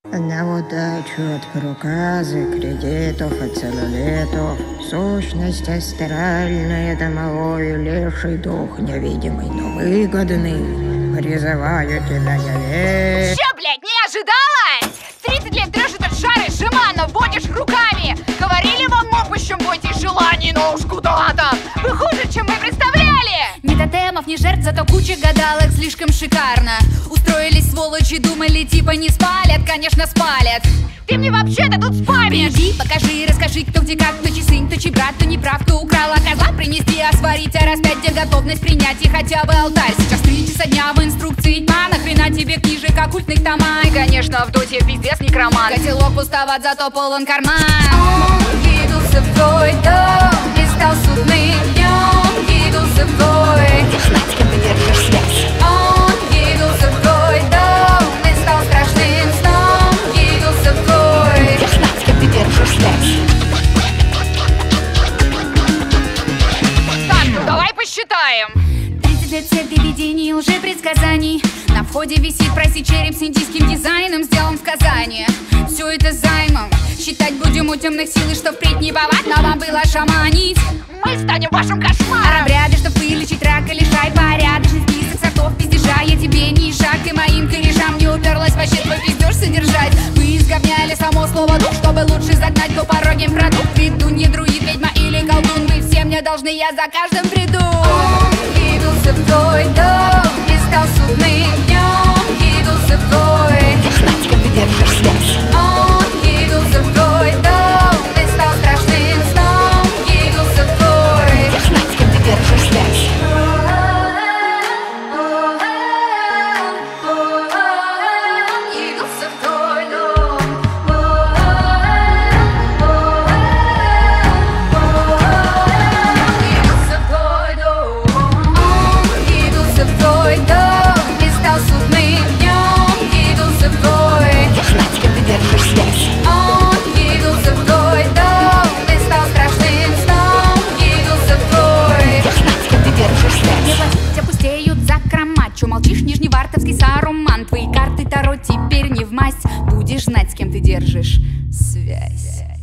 На удачу от проказы, кредитов и целлюлитов, сущность астральная домовую, леший дух невидимый, но выгодный, призываю тебя я. Чё, блядь, не ожидала? 30 лет дрёшь этот шар и жеманно водишь руками. Говорили вам мопущем, бойтесь желаний, но уж куда-то вы хуже, чем мы представляли. Ни тотемов, ни жертв, зато куча гадалок, слишком шикарно. Устроились сволочи, думали, типа не спалят, конечно спалят. Ты мне вообще-то тут спамишь. Приди, покажи, расскажи, кто где как, кто чей сын, кто чей брат, кто не прав, кто украл, а козла принести, а сварить, а распять, где готовность принять и хотя бы алтарь. Сейчас 3 часа дня в инструкции тьма, нахрена тебе книжек оккультных тома. И, конечно, в доте пиздец некромант. Котелок пустоват, зато полон карман. Он двигался в твой дом и стал судным днем. Двигался в твой, Знать, с кем ты держишь связь. он двигался в твой дом и стал страшным сном. Двигался в твой. Знать, с кем ты держишь связь. Так, давай посчитаем. 30 лет цепи видений, лжепредсказаний. На входе висит проси череп с индийским дизайном, сделан в Казани. Все это займом. Считать будем у темных сил, и что впредь не бывать, но вам было шаманить. Мы станем вашим кошмаром. Обряды, чтоб вылечить рак или лишай. Порядочный список сортов пиздежа. Я тебе не шаг, ты моим корешам не уперлась. Вообще твой пиздеж содержать. Вы изговняли само слово дух, чтобы лучше загнать по порогим продукт. Ведунья, друид, ведьма или колдун, вы все мне должны, я за каждым приду. Он двигался в твой дом и стал судным днем. Двигался в твой. Знать, с кем ты держишь связь. Он двигался в твой дом и стал страшным сном. Двигался в твой. Знать, с кем ты держишь связь. Двигался в твой дом. Двигался в твой дом. Он двигался в твой дом и стал судным днем. Двигался в твой. Знать, с кем ты держишь связь. Он двигался в твой дом и стал страшным сном. Двигался в твой. Знать, с кем ты держишь связь. Делать опустеют закрома. Чё молчишь, нижневартовский саруман? Твои карты Таро теперь не в масть. Будешь знать, с кем ты держишь связь.